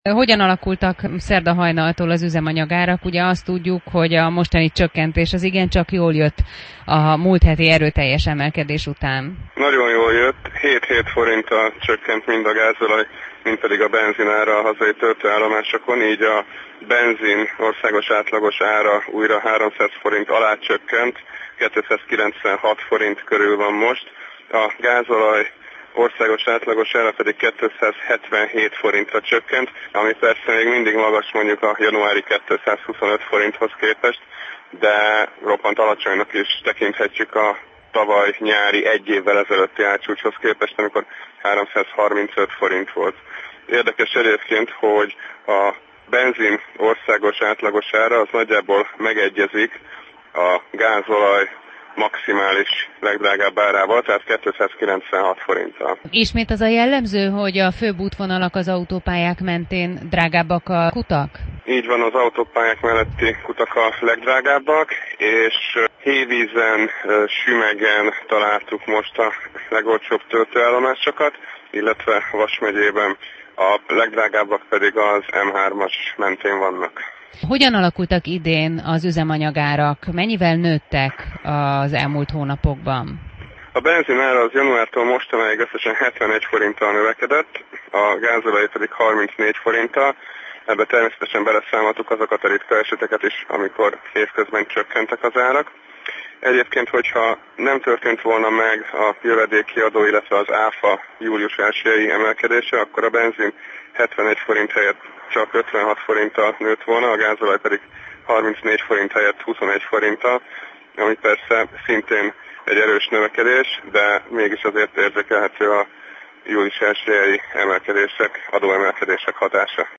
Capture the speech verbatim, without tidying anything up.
Hogyan alakultak szerda hajnaltól az üzemanyagárak? Ugye azt tudjuk, hogy a mostani csökkentés az igencsak jól jött a múlt heti erőteljes emelkedés után. Nagyon jól jött, hét-hét forinttal csökkent mind a gázolaj, mind pedig a benzinára a hazai töltőállomásokon, így a benzin országos átlagos ára újra háromszáz forint alá csökkent, kétszázkilencvenhat forint körül van most. A gázolaj országos átlagos ára pedig kétszázhetvenhét forintra csökkent, ami persze még mindig magas mondjuk a januári kétszázhuszonöt forinthoz képest, de roppant alacsonynak is tekinthetjük a tavaly nyári egy évvel ezelőtti árcsúcshoz képest, amikor háromszázharmincöt forint volt. Érdekes egyébként, hogy a benzin országos átlagos ára az nagyjából megegyezik a gázolaj maximális legdrágább árával, tehát kétszázkilencvenhat forinttal. Ismét az a jellemző, hogy a főbb útvonalak az autópályák mentén drágábbak a kutak? Így van, az autópályák melletti kutak a legdrágábbak, és Hévízen, Sümegen találtuk most a legolcsóbb töltőállomásokat, illetve Vas megyében a legdrágábbak pedig az em hármas mentén vannak. Hogyan alakultak idén az üzemanyagárak? Mennyivel nőttek az elmúlt hónapokban? A benzin ára az januártól mostanáig összesen hetvenegy forinttal növekedett, a gázolaj pedig harmincnégy forinttal. Ebbe természetesen beleszámoltuk azokat a ritka eseteket is, amikor évközben csökkentek az árak. Egyébként, hogyha nem történt volna meg a jövedéki adó, illetve az áfa július elsejei emelkedése, akkor a benzin hetvenegy forint helyett csak ötvenhat forinttal nőtt volna, a gázolaj pedig harmincnégy forint helyett huszonegy forinttal, ami persze szintén egy erős növekedés, de mégis azért érzékelhető a július elsejei emelkedések, adóemelkedések hatása.